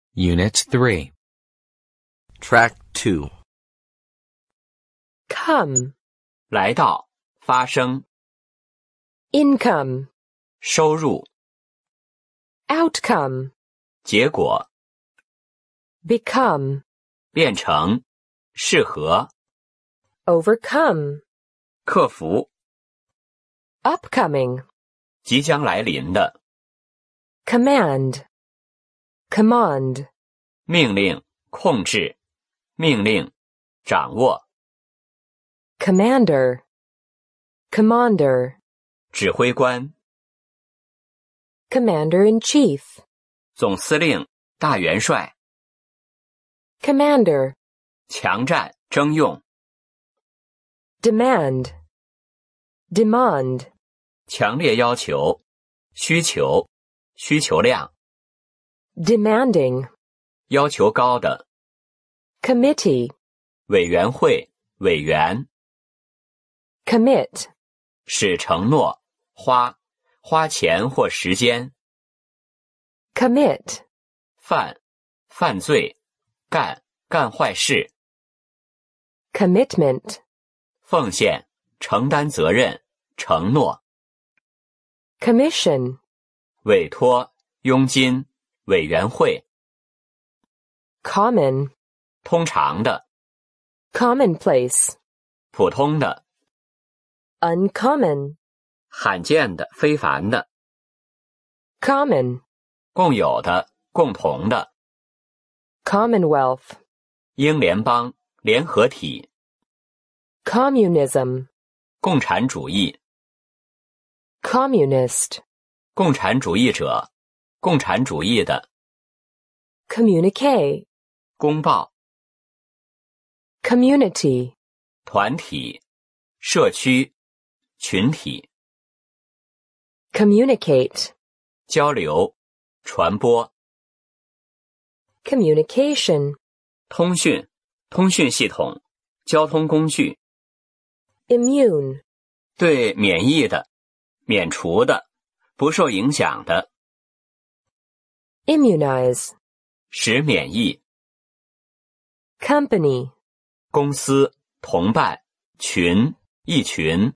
Unit 3. Track 2. Come, 来到，发生， income, 收入， outcome, 结果， become, 变成，适合， overcome, 克服， upcoming, 即将来临的， command, command, 命令，控制，命令，掌握， commander, commander, 指挥官， commander-in-chief, 总司令，大元帅， commander, 强占，征用， demand, demand, 强烈要求，需求，需求量， demanding, 要求高的， committee, 委员会，委员， commit, 使承诺，花钱或时间， commit, 犯罪，干坏事， commitment, 奉献，承担责任，承诺， commission, 委托，佣金，委员会， common, 通常的， commonplace, 普通的， uncommon, 罕见的，非凡的， common, 共有的，共同的， commonwealth, 英联邦，联合体， communism, 共产主义， communist, 共产主义者，共产主义的， communique, 公报， community, 团体，社区，群体， communicate, 交流，传播， communication, 通讯系统，交通工具， immune, 对免疫的，免除的，不受影响的， immunize, 使免疫， company, 公司，同伴，群，一群，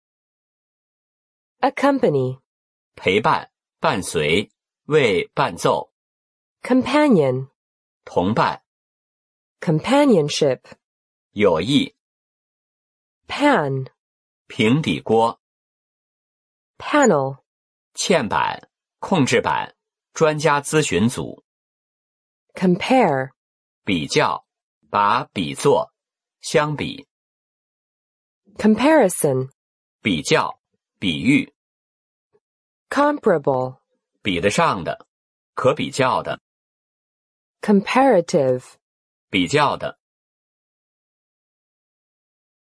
accompany, 陪伴，伴随，为伴奏， companion, 同伴， companionship, 友谊， pan, 平底锅， panel, 嵌板，控制板，专家咨询组， compare, 比较，把比作，相比， comparison, 比较，比喻， comparable, 比得上的，可比较的， comparative, 比较的，